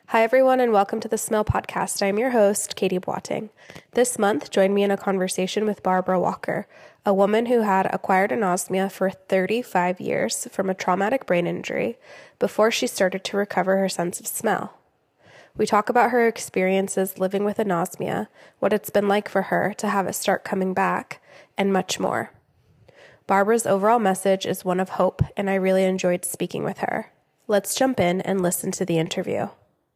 Hi, everyone, and welcome to the Smell Podcast. I'm your host, Katie Boating. This month, join me in a conversation with Barbara Walker, a woman who had acquired anosmia for 35 years from a traumatic brain injury before she started to recover her sense of smell. We talk about her experiences living with anosmia, what it's been like for her to have it start coming back, and much more. Barbara's overall message is one of hope, and I really enjoyed speaking with her. Let's jump in and listen to the interview.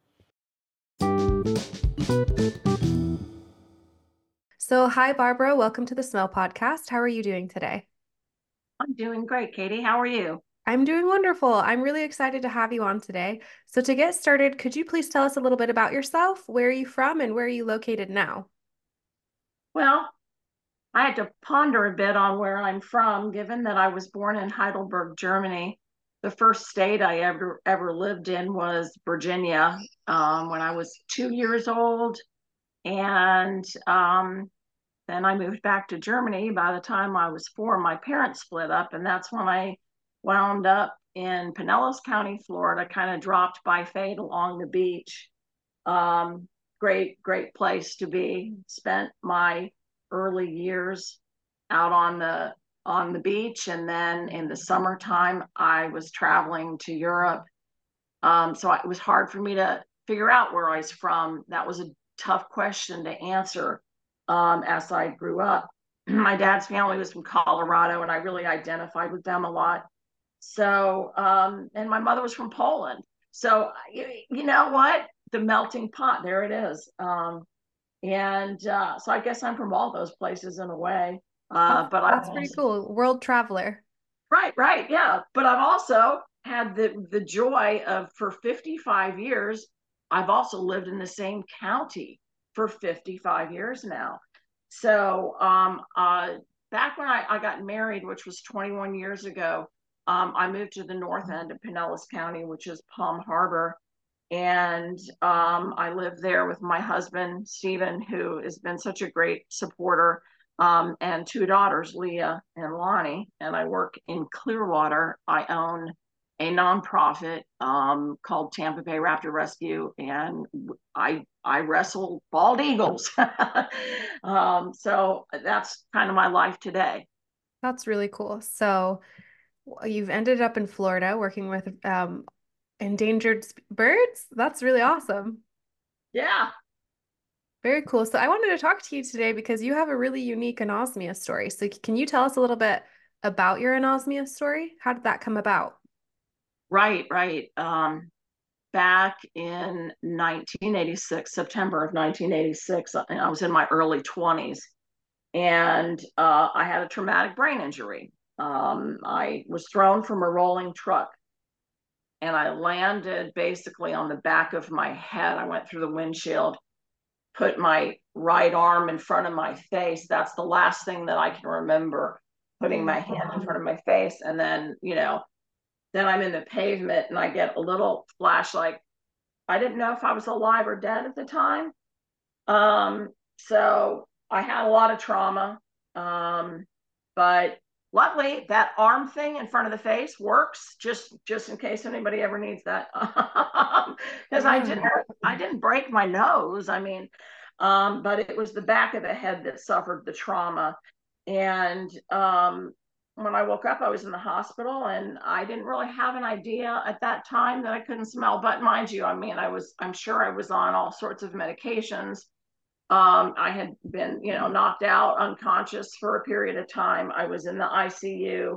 So, hi, Barbara. Welcome to the Smell Podcast. How are you doing today? I'm doing great, Katie. How are you? I'm doing wonderful. I'm really excited to have you on today. So, to get started, could you please tell us a little bit about yourself? Where are you from and where are you located now? Well, I had to ponder a bit on where I'm from, given that I was born in Heidelberg, Germany. The first state I ever lived in was Virginia when I was 2 years old, and then I moved back to Germany. By the time I was four, my parents split up, and that's when I wound up in Pinellas County, Florida, kind of dropped by fate along the beach. Um, great place to be. Spent my early years out on the beach, and then in the summertime, I was traveling to Europe. So it was hard for me to figure out where I was from. That was a tough question to answer as I grew up. My dad's family was from Colorado, and I really identified with them a lot. So, and my mother was from Poland. So, you know what? The melting pot, there it is. So I guess I'm from all those places in a way. That's, But I've that's pretty also, cool. World traveler. right, yeah. But I've also had the joy of for 55 years, I've also lived in the same county for 55 years now. So back when I got married, which was 21 years ago, I moved to the north end of Pinellas County, which is Palm Harbor. And I live there with my husband, Stephen, who has been such a great supporter, and two daughters, Leah and Lonnie. And I work in Clearwater. I own a nonprofit called Tampa Bay Raptor Rescue, and I wrestle bald eagles. So that's kind of my life today. That's really cool. So, you've ended up in Florida working with endangered birds. That's really awesome. Yeah. Very cool. So I wanted to talk to you today because you have a really unique anosmia story. So can you tell us a little bit about your anosmia story? How did that come about? Right. Back in 1986, September of 1986, I was in my early 20s, and I had a traumatic brain injury. I was thrown from a rolling truck, and I landed basically on the back of my head. I went through the windshield, put my right arm in front of my face. That's the last thing that I can remember, putting my hand in front of my face. And then, then I'm in the pavement and I get a little flash like I didn't know if I was alive or dead at the time. So I had a lot of trauma. But luckily that arm thing in front of the face works just in case anybody ever needs that. Because Yeah. I didn't break my nose. I mean, but it was the back of the head that suffered the trauma. And when I woke up, I was in the hospital, and I didn't really have an idea at that time that I couldn't smell. But mind you, I mean, I'm sure I was on all sorts of medications. I had been, knocked out, unconscious for a period of time. I was in the ICU,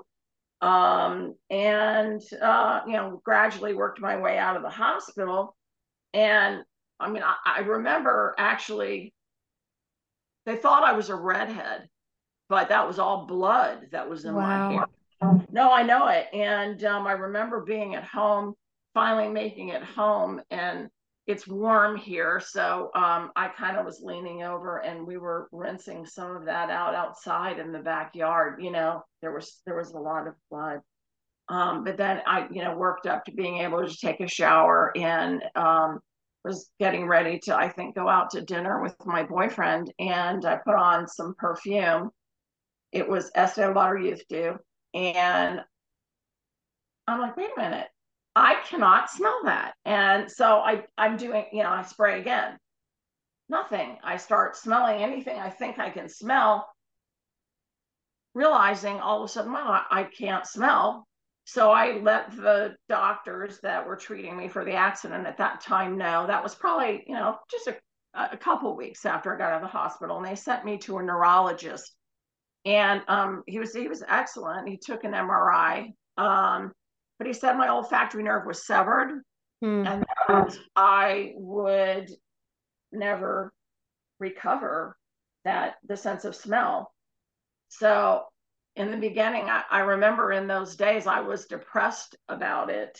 and gradually worked my way out of the hospital. And I mean, I remember actually they thought I was a redhead, but that was all blood that was in my hair. Wow. No, I know it. And I remember being at home, finally making it home, and it's warm here. So I kind of was leaning over, and we were rinsing some of that out outside in the backyard. There was a lot of blood. But then I, worked up to being able to take a shower, and was getting ready to, I think, go out to dinner with my boyfriend. And I put on some perfume. It was Estee Lauder Youth Dew. And I'm like, wait a minute. I cannot smell that. And so I'm doing, I spray again. Nothing. I start smelling anything I think I can smell, realizing all of a sudden, well, I can't smell. So I let the doctors that were treating me for the accident at that time know. That was probably, just a couple of weeks after I got out of the hospital. And they sent me to a neurologist. And he was excellent. He took an MRI. But he said my olfactory nerve was severed and that I would never recover the sense of smell. So in the beginning, I remember in those days I was depressed about it.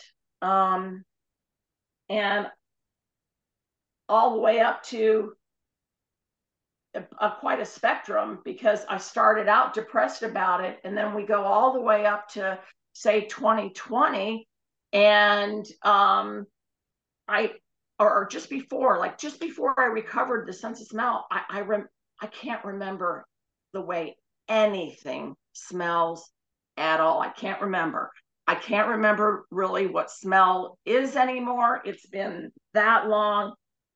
And all the way up to quite a spectrum, because I started out depressed about it. And then we go all the way up to, say, 2020. And just before I recovered the sense of smell, I can't remember the way anything smells at all. I can't remember. I can't remember really what smell is anymore. It's been that long.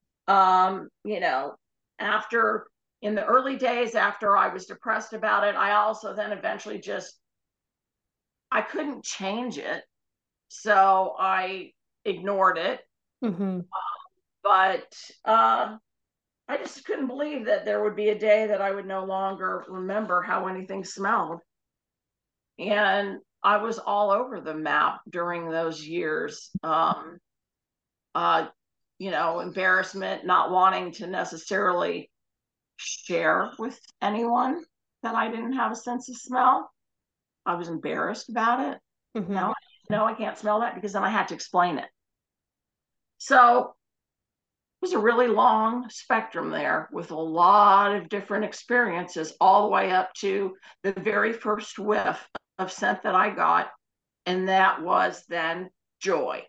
After in the early days after I was depressed about it, I also then eventually I couldn't change it. So I ignored it. Mm-hmm. But I just couldn't believe that there would be a day that I would no longer remember how anything smelled. And I was all over the map during those years. Embarrassment, not wanting to necessarily share with anyone that I didn't have a sense of smell. I was embarrassed about it. Mm-hmm. No, I can't smell that, because then I had to explain it. So it was a really long spectrum there with a lot of different experiences, all the way up to the very first whiff of scent that I got. And that was then joy.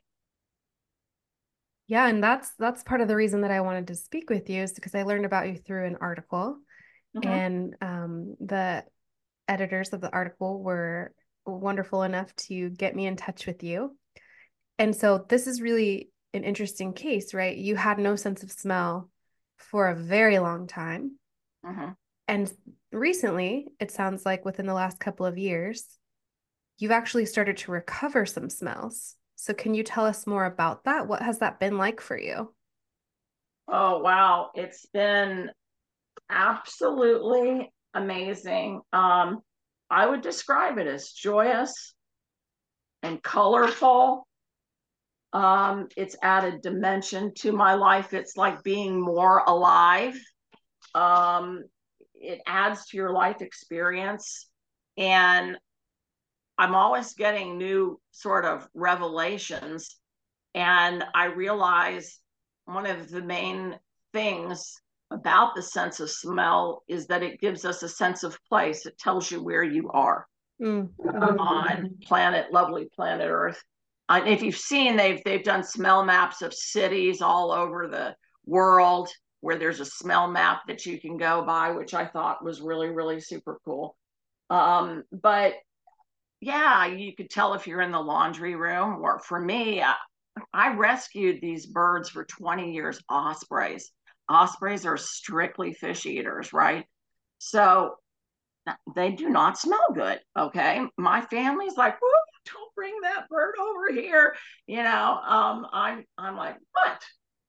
Yeah, and that's part of the reason that I wanted to speak with you is because I learned about you through an article, Mm-hmm. and the editors of the article were wonderful enough to get me in touch with you. And so this is really an interesting case, right? You had no sense of smell for a very long time. Mm-hmm. And recently, it sounds like within the last couple of years, you've actually started to recover some smells. So can you tell us more about that? What has that been like for you? Oh, wow. It's been absolutely amazing. I would describe it as joyous and colorful. It's added dimension to my life. It's like being more alive. Um, it adds to your life experience. And I'm always getting new sort of revelations. And I realize one of the main things about the sense of smell is that it gives us a sense of place. It tells you where you are on lovely planet Earth. If you've seen, they've done smell maps of cities all over the world, where there's a smell map that you can go by, which I thought was really, really super cool. But yeah, you could tell if you're in the laundry room. Or for me, I rescued these birds for 20 years, ospreys. Ospreys are strictly fish eaters, right? So they do not smell good. Okay. My family's like, don't bring that bird over here. I'm like, what?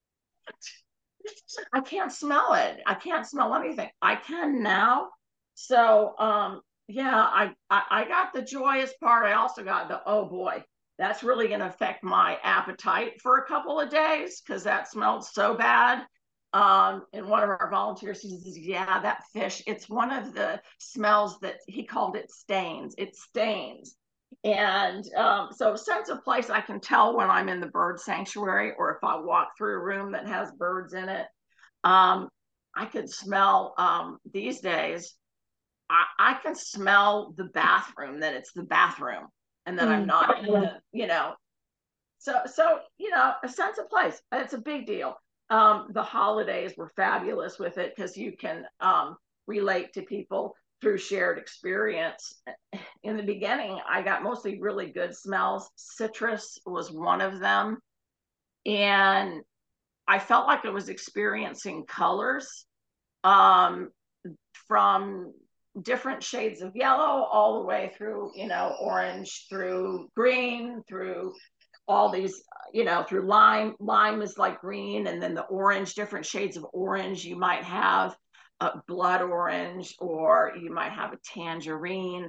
I can't smell it. I can't smell anything. I can now. So yeah, I got the joyous part. I also got the, oh boy, that's really going to affect my appetite for a couple of days, because that smelled so bad. And one of our volunteers, he says, yeah, that fish, it's one of the smells that he called it stains. It stains. And so sense of place, I can tell when I'm in the bird sanctuary, or if I walk through a room that has birds in it. Um, I can smell these days. I can smell the bathroom, that it's the bathroom, and that I'm not in So a sense of place. It's a big deal. The holidays were fabulous with it, because you can relate to people through shared experience. In the beginning, I got mostly really good smells. Citrus was one of them. And I felt like I was experiencing colors, um, from different shades of yellow all the way through, orange, through green, through all these, through lime. Lime is like green, and then the orange, different shades of orange. You might have a blood orange, or you might have a tangerine.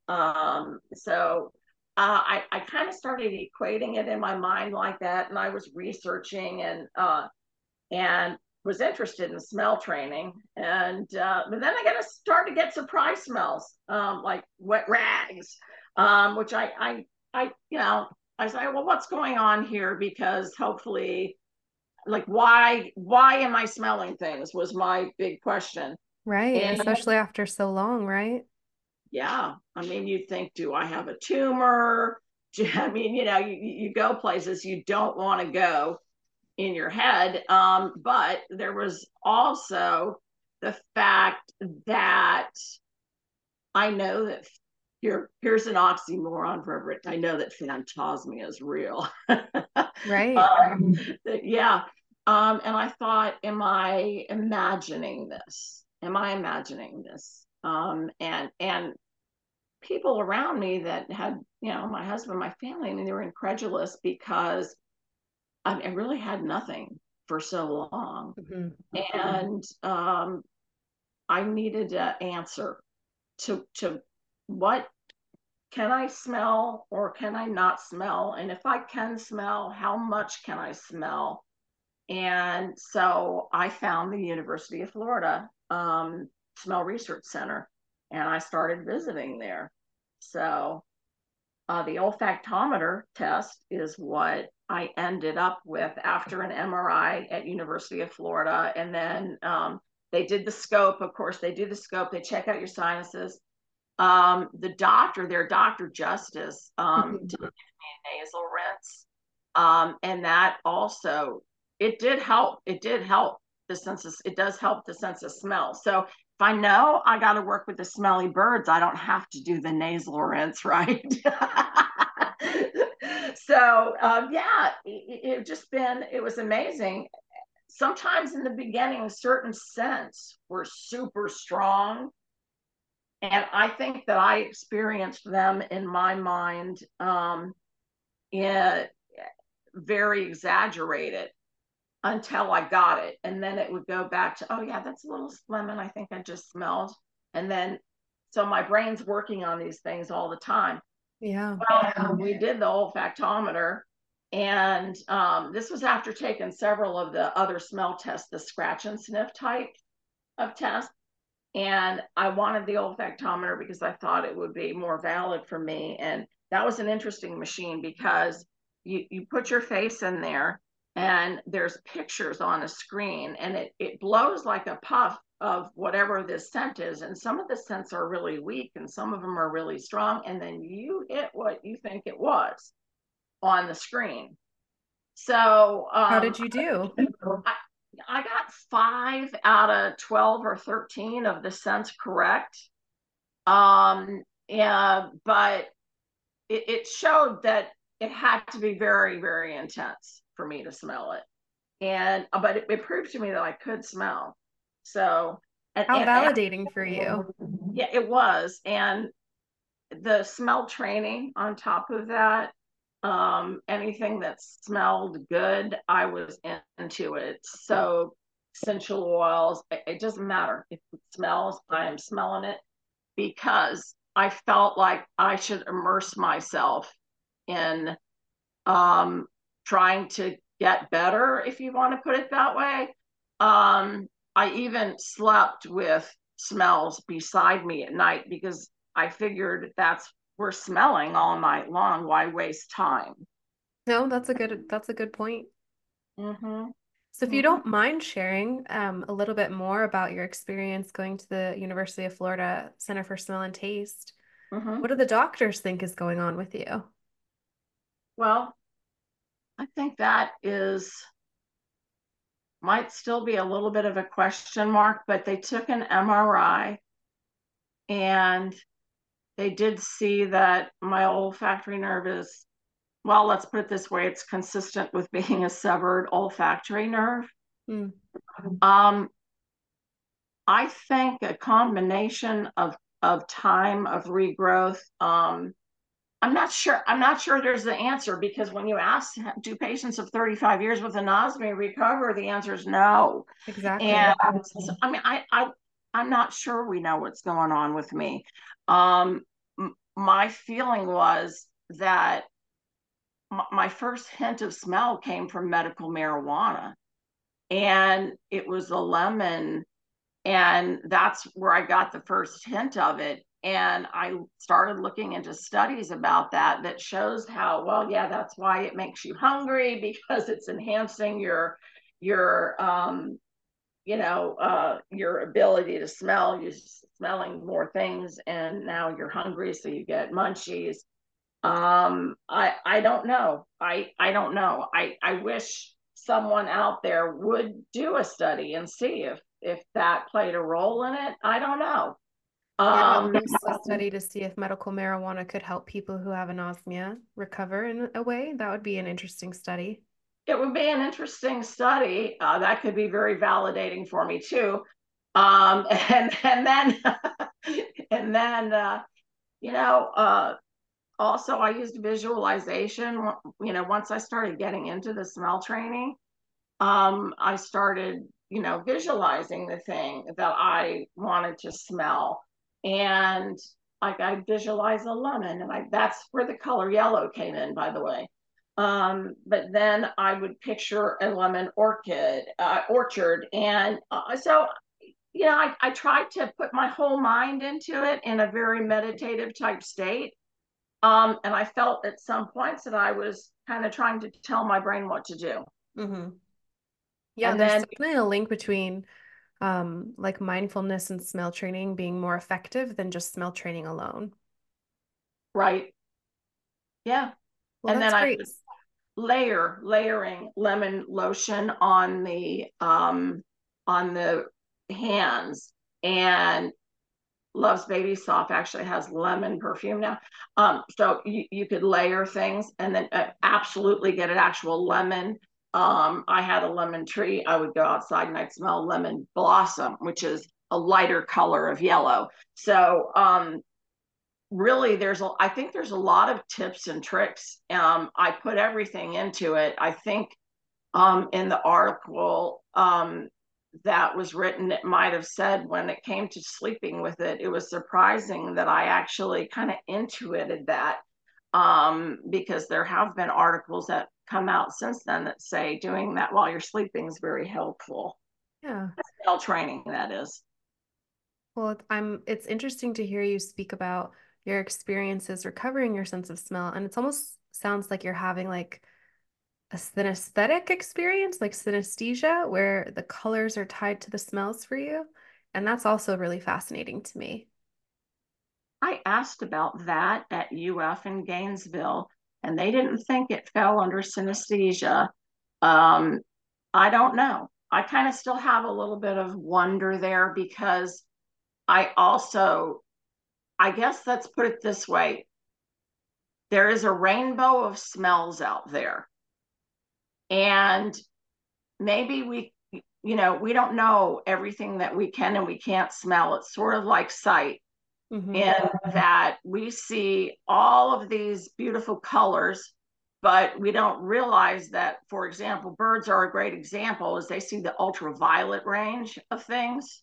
I kind of started equating it in my mind like that, and I was researching and was interested in smell training. But then I got to start to get surprise smells, like wet rags, which I say, well, what's going on here? Because hopefully, like, why am I smelling things was my big question. Right, And especially after so long, right? yeah, I mean, you think, do I have a tumor? I mean, you go places you don't want to go in your head. But there was also the fact that I know that here's an oxymoron for everyone. I know that phantasmia is real. Right. Yeah. And I thought, am I imagining this? Am I imagining this? And people around me that had, my husband, my family, I mean, they were incredulous because I really had nothing for so long. Hmm. And I needed an answer to what can I smell or can I not smell? And if I can smell, how much can I smell? And so I found the University of Florida Smell Research Center, and I started visiting there. So the olfactometer test is what I ended up with after an MRI at University of Florida. And then they did the scope. Of course, they do the scope. They check out your sinuses. The doctor, their Dr. Justice, Hmm. did give me a nasal rinse. And that also, it did help. It did help the sense. It does help the sense of smell. So if I know I got to work with the smelly birds, I don't have to do the nasal rinse, right? So yeah, it was amazing. Sometimes in the beginning, certain scents were super strong, and I think that I experienced them in my mind in very exaggerated until I got it. And then it would go back to, oh, yeah, that's a little lemon I think I just smelled. And then, so my brain's working on these things all the time. Yeah. Well, we did the olfactometer, and this was after taking several of the other smell tests, the scratch and sniff type of test. And I wanted the olfactometer because I thought it would be more valid for me. And that was an interesting machine because you put your face in there, and there's pictures on a screen, and it blows like a puff of whatever this scent is. And some of the scents are really weak and some of them are really strong. And then you hit what you think it was on the screen. So How did you do? I got 5 out of 12 or 13 of the scents correct. Yeah, but it showed that it had to be very, very intense for me to smell it. And but it proved to me that I could smell. So How and validating for you. yeah, it was. And the smell training on top of that, anything that smelled good, I was into it. So essential oils, it doesn't matter if it smells, I am smelling it, because I felt like I should immerse myself in trying to get better, if you want to put it that way. I even slept with smells beside me at night because I figured we're smelling all night long. Why waste time? No, that's a good point. Mm-hmm. So if you Mm-hmm. don't mind sharing a little bit more about your experience going to the University of Florida Center for Smell and Taste, Mm-hmm. what do the doctors think is going on with you? Well, I think that might still be a little bit of a question mark, but they took an MRI And they did see that my olfactory nerve is, well, let's put it this way, it's consistent with being a severed olfactory nerve. Mm. Um, I think a combination of time of regrowth. I'm not sure. I'm not sure there's the answer because when you ask, do patients of 35 years with anosmia recover? The answer is no. Exactly. And so, I mean, I'm not sure we know what's going on with me. Um, my feeling was that my first hint of smell came from medical marijuana, and it was a lemon, and that's where I got the first hint of it. And I started looking into studies about that shows how, well, yeah, that's why it makes you hungry because it's enhancing your your ability to smell. You're smelling more things, and now you're hungry, so you get munchies. I don't know. I don't know. I wish someone out there would do a study and see if that played a role in it. I don't know. Yeah, Um, just a study to see if medical marijuana could help people who have anosmia recover in a way. That would be an interesting study. it would be an interesting study. That could be very validating for me too. And then and then you know also I used visualization. Once I started getting into the smell training, I started, visualizing the thing that I wanted to smell. And like I visualize a lemon, and that's where the color yellow came in, by the way. But then I would picture a lemon orchard. And so, I tried to put my whole mind into it in a very meditative type state. And I felt at some points that I was kind of trying to tell my brain what to do. Hmm. Yeah, And there's then, definitely a link between like mindfulness and smell training being more effective than just smell training alone. right. Yeah. Well, And that's then I great. would layering lemon lotion on the hands. And Love's Baby Soft actually has lemon perfume now. So you could layer things and then absolutely get an actual lemon. I had a lemon tree. I would go outside and I'd smell lemon blossom, which is a lighter color of yellow. So really I think there's a lot of tips and tricks. I put everything into it. I think in the article that was written, it might have said when it came to sleeping with it, it was surprising that I actually kind of intuited that, because there have been articles that come out since then that say doing that while you're sleeping is very helpful. Yeah. Smell training, that is. Well, it's interesting to hear you speak about your experiences recovering your sense of smell, and it's almost sounds like you're having like a synesthetic experience, like synesthesia, where the colors are tied to the smells for you. And that's also really fascinating to me. I asked about that at UF in Gainesville, and they didn't think it fell under synesthesia. Um, I don't know. I kind of still have a little bit of wonder there because I also, I guess let's put it this way, there is a rainbow of smells out there. And maybe we don't know everything that we can and we can't smell. It's sort of like sight, Hmm. in that we see all of these beautiful colors, but we don't realize that, for example, birds are a great example, as they see the ultraviolet range of things.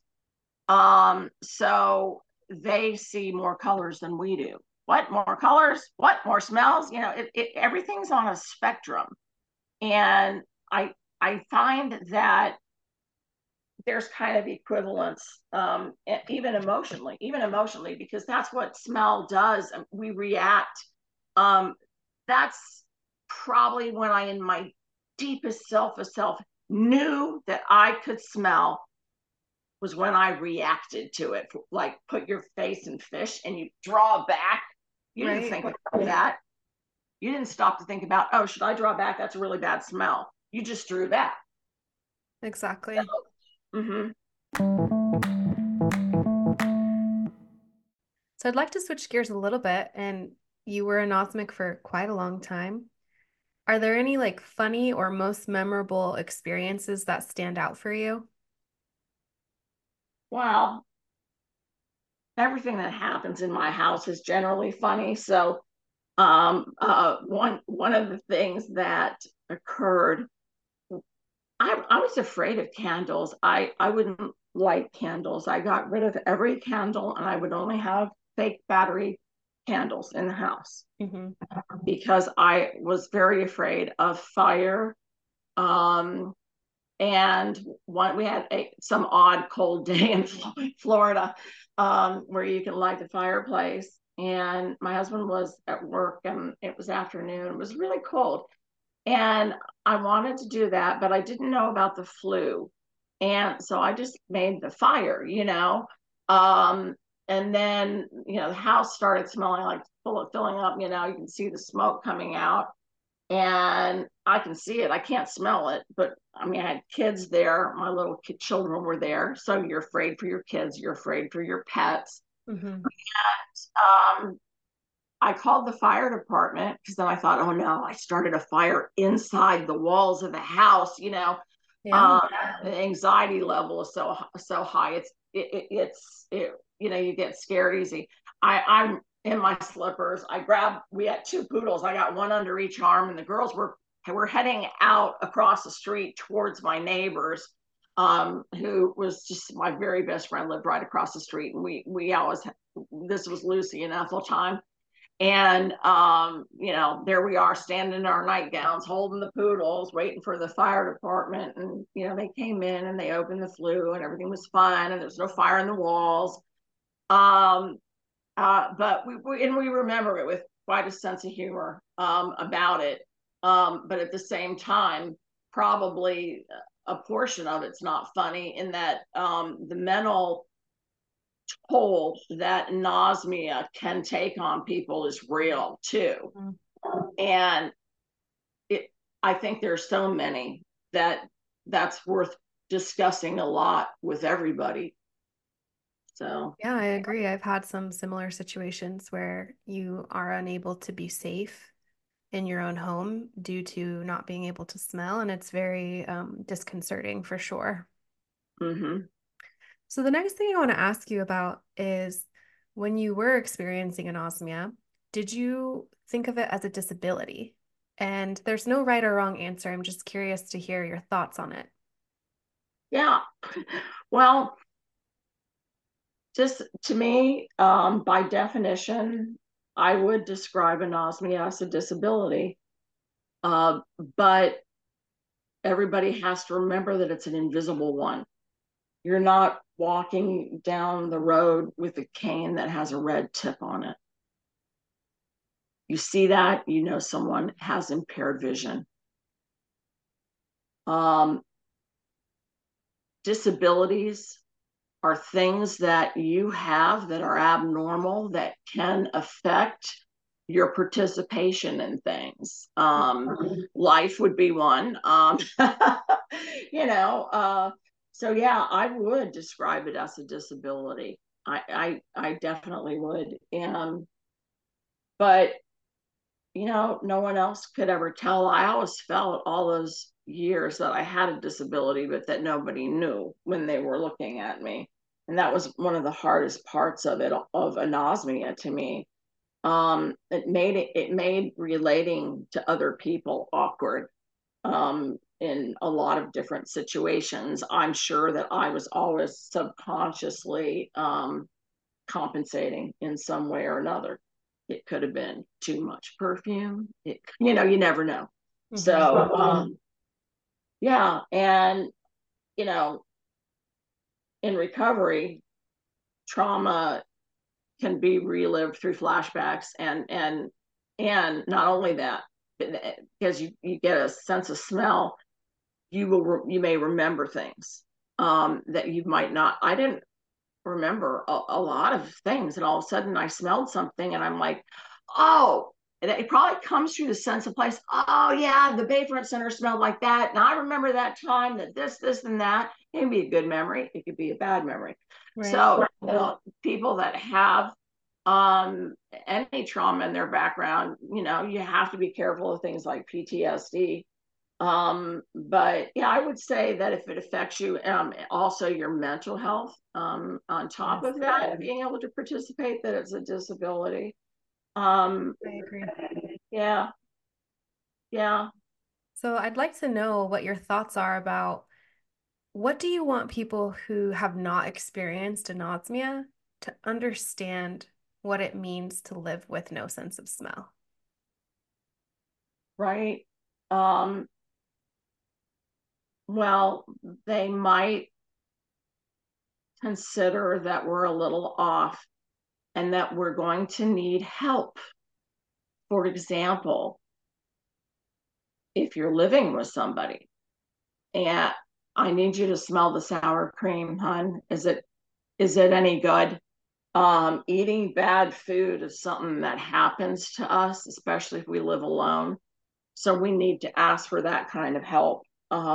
So they see more colors than we do. What more colors? What more smells? Everything's on a spectrum, and I find that there's kind of equivalence, even emotionally, because that's what smell does. We react. Um, that's probably when I, in my deepest self of self, knew that I could smell, was when I reacted to it. Like put your face in fish and you draw back. You didn't Right? think about that. You didn't stop to think about, oh, should I draw back? That's a really bad smell. You just drew back. Exactly. Mm-hmm. So I'd like to switch gears a little bit, and you were an anosmic for quite a long time. Are there any like funny or most memorable experiences that stand out for you? Well, everything that happens in my house is generally funny. So one of the things that occurred, I was afraid of candles. I wouldn't light candles. I got rid of every candle and I would only have fake battery candles in the house Mm-hmm. because I was very afraid of fire. Um, and we had some odd cold day in Florida where you can light the fireplace. And my husband was at work and it was afternoon. It was really cold. And I wanted to do that, but I didn't know about the flu. And so I just made the fire, you know. Um, and then, you know, the house started smelling like filling up, you know, you can see the smoke coming out and I can see it. I can't smell it, but I mean, I had kids there. My little children were there. So you're afraid for your kids, you're afraid for your pets. Mm-hmm. Um, I called the fire department because then I thought, oh no, I started a fire inside the walls of the house. You know, Yeah. the anxiety level is so high. You know, you get scared easy. I'm in my slippers. We had two poodles. I got one under each arm, and the girls were heading out across the street towards my neighbors, who was just my very best friend, lived right across the street, and we always, this was Lucy and Ethel time. And you know, there we are standing in our nightgowns, holding the poodles, waiting for the fire department. And you know, they came in and they opened the flue, and everything was fine, and there's no fire in the walls. Um, but we remember it with quite a sense of humor about it. But at the same time, probably a portion of it's not funny in that the mental toll that anosmia can take on people is real too. And it, I think there's so many that's worth discussing a lot with everybody. So, Yeah, I agree. I've had some similar situations where you are unable to be safe in your own home due to not being able to smell, and it's very disconcerting for sure. mm-hmm. So the next thing I want to ask you about is when you were experiencing anosmia, did you think of it as a disability? And there's no right or wrong answer. I'm just curious to hear your thoughts on it. Yeah. Well, just to me, by definition, I would describe anosmia as a disability. Uh, but everybody has to remember that it's an invisible one. You're not walking down the road with a cane that has a red tip on it. You see that, you know someone has impaired vision. Um, Disabilities are things that you have that are abnormal that can affect your participation in things. Life would be one. You know, so yeah, I would describe it as a disability. I definitely would. And but you know, no one else could ever tell. I always felt all those years that I had a disability, but that nobody knew when they were looking at me. And that was one of the hardest parts of it, of anosmia to me. It made relating to other people awkward in a lot of different situations. I'm sure that I was always subconsciously compensating in some way or another. It could have been too much perfume. You know, you never know. So, Mhm. yeah. And, you know, in recovery, trauma can be relived through flashbacks and not only that, because you get a sense of smell, you may remember things that you might not. I didn't remember a lot of things. And all of a sudden I smelled something and I'm like, oh, and it probably comes through the sense of place. Oh yeah, the Bayfront Center smelled like that. And I remember that time that this, and that. It can be a good memory. It could be a bad memory. Right. So, you know, people that have um, any trauma in their background, you have to be careful of things like PTSD. But yeah, I would say that if it affects you, also your mental health, on top Yes, of that, being able to participate, that it's a disability. Um, I agree. yeah, yeah. So I'd like to know what your thoughts are about what do you want people who have not experienced anosmia to understand what it means to live with no sense of smell? Right. Um, well, they might consider that we're a little off and that we're going to need help. For example, if you're living with somebody and I need you to smell the sour cream, hon. Is it any good? Eating bad food is something that happens to us, especially if we live alone. So we need to ask for that kind of help.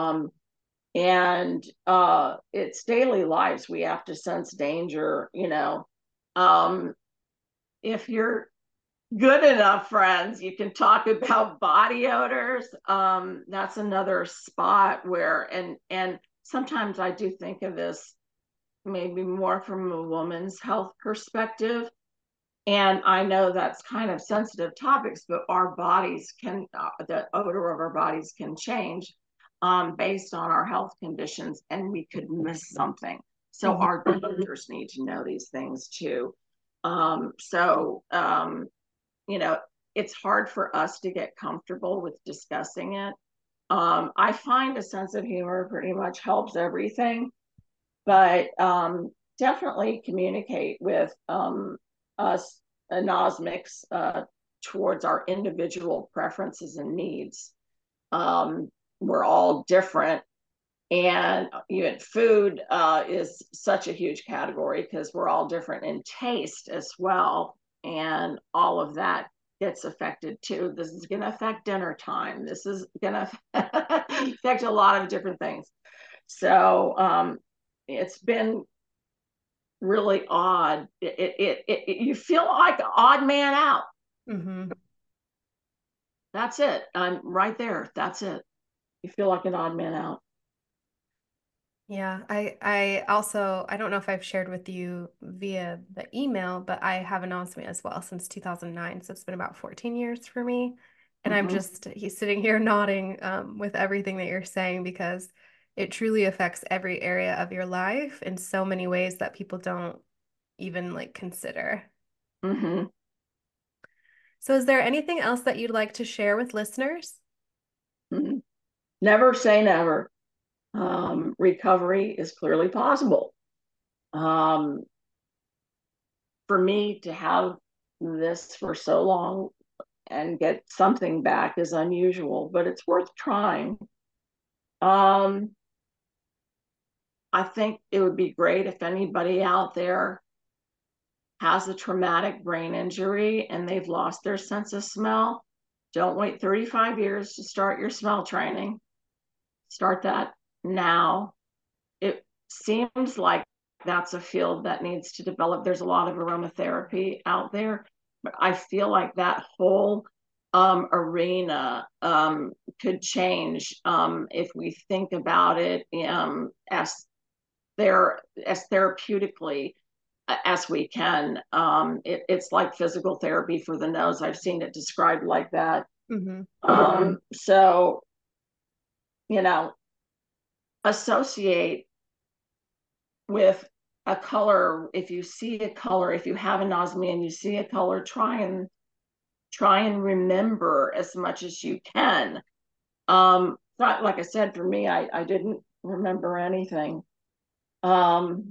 And it's daily lives. We have to sense danger. Um, if you're good enough friends, you can talk about body odors. That's another spot where, and sometimes I do think of this maybe more from a woman's health perspective. And I know that's kind of sensitive topics, but our bodies can, the odor of our bodies can change based on our health conditions, and we could miss something. So Mhm. our doctors need to know these things too. So, you know, it's hard for us to get comfortable with discussing it. I find a sense of humor pretty much helps everything, but definitely communicate with us anosmics towards our individual preferences and needs. We're all different. And food is such a huge category because we're all different in taste as well. And all of that gets affected too. This is going to affect dinner time. This is going to affect a lot of different things. So it's been really odd. You feel like an odd man out. Mhm. That's it. I'm right there. That's it. You feel like an odd man out. Yeah, I also I don't know if I've shared with you via the email, but I have anosmia as well since 2009, so it's been about 14 years for me. And I'm Mm-hmm. just he's sitting here nodding with everything that you're saying because it truly affects every area of your life in so many ways that people don't even like consider. Mm-hmm. So is there anything else that you'd like to share with listeners? Mm-hmm. Never say never. Recovery is clearly possible. Um, for me to have this for so long and get something back is unusual, but it's worth trying. Um, I think it would be great if anybody out there has a traumatic brain injury and they've lost their sense of smell. Don't wait 35 years to start your smell training. Start that now. It seems like that's a field that needs to develop. There's a lot of aromatherapy out there, but I feel like that whole arena could change if we think about it as therapeutically as we can. It's like physical therapy for the nose. I've seen it described like that. Hmm. So, you know, associate with a color. If you see a color, if you have anosmia and you see a color, try and remember as much as you can. Like I said, for me, I didn't remember anything. Um,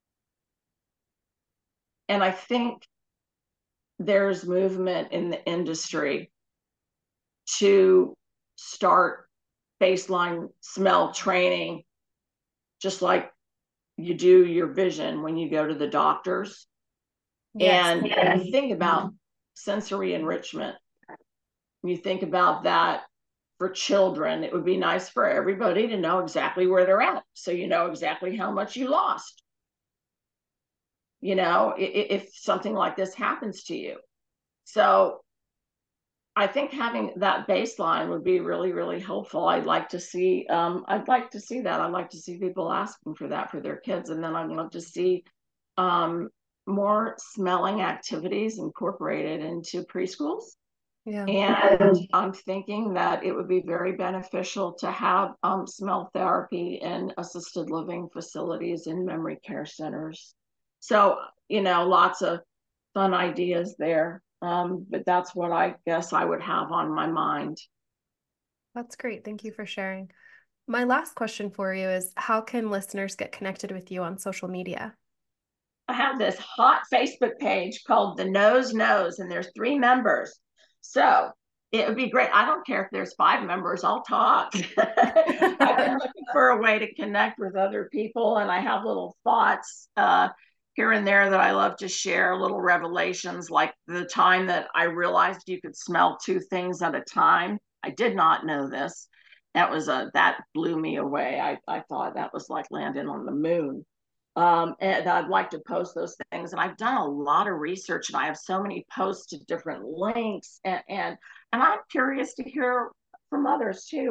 and I think there's movement in the industry to start baseline smell training, just like you do your vision when you go to the doctors. Yes. And you think about sensory enrichment. You think about that for children. It would be nice for everybody to know exactly where they're at. So you know exactly how much you lost. if something like this happens to you. So I think having that baseline would be really, really helpful. I'd like to see that. I'd like to see people asking for that for their kids. And then I'd love to see more smelling activities incorporated into preschools. Yeah. And I'm thinking that it would be very beneficial to have smell therapy in assisted living facilities and memory care centers. So, lots of fun ideas there. But that's what I guess I would have on my mind. That's great. Thank you for sharing. My last question for you is, how can listeners get connected with you on social media? I have this hot Facebook page called The Nose Knows, and there's 3 members. So it would be great. I don't care if there's 5 members, I'll talk. I've been looking for a way to connect with other people, and I have little thoughts here and there that I love to share, little revelations, like the time that I realized you could smell 2 things at a time. I did not know this. That blew me away. I thought that was like landing on the moon. And I'd like to post those things. And I've done a lot of research, and I have so many posts to different links, and I'm curious to hear from others too,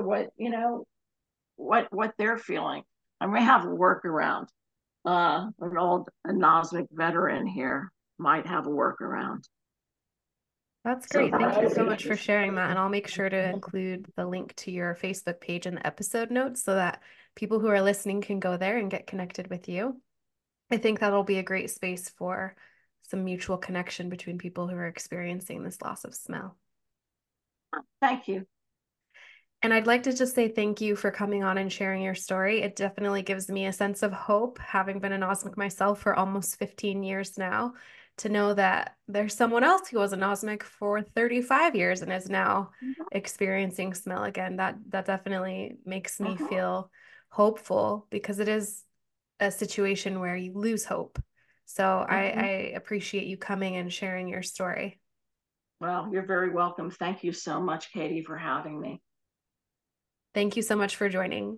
what they're feeling. I may have a workaround. An old anosmic veteran here might have a workaround. That's great. Thank you so much for sharing that. And I'll make sure to include the link to your Facebook page in the episode notes so that people who are listening can go there and get connected with you. I think that'll be a great space for some mutual connection between people who are experiencing this loss of smell. Thank you. And I'd like to just say thank you for coming on and sharing your story. It definitely gives me a sense of hope, having been anosmic myself for almost 15 years now, to know that there's someone else who was anosmic for 35 years and is now experiencing smell again. That definitely makes me feel hopeful, because it is a situation where you lose hope. So I appreciate you coming and sharing your story. Well, you're very welcome. Thank you so much, Katie, for having me. Thank you so much for joining.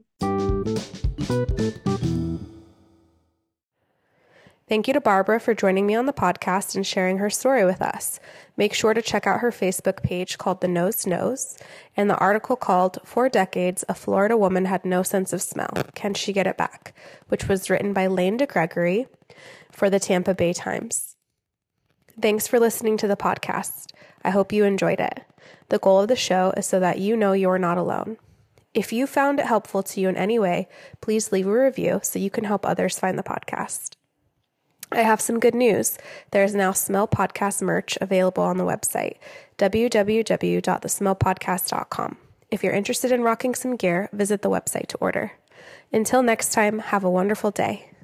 Thank you to Barbara for joining me on the podcast and sharing her story with us. Make sure to check out her Facebook page called The Nose Knows, and the article called 4 Decades, a Florida Woman Had No Sense of Smell. Can She Get It Back?, which was written by Lane DeGregory for the Tampa Bay Times. Thanks for listening to the podcast. I hope you enjoyed it. The goal of the show is so that you know you're not alone. If you found it helpful to you in any way, please leave a review so you can help others find the podcast. I have some good news. There is now Smell Podcast merch available on the website, www.thesmellpodcast.com. If you're interested in rocking some gear, visit the website to order. Until next time, have a wonderful day.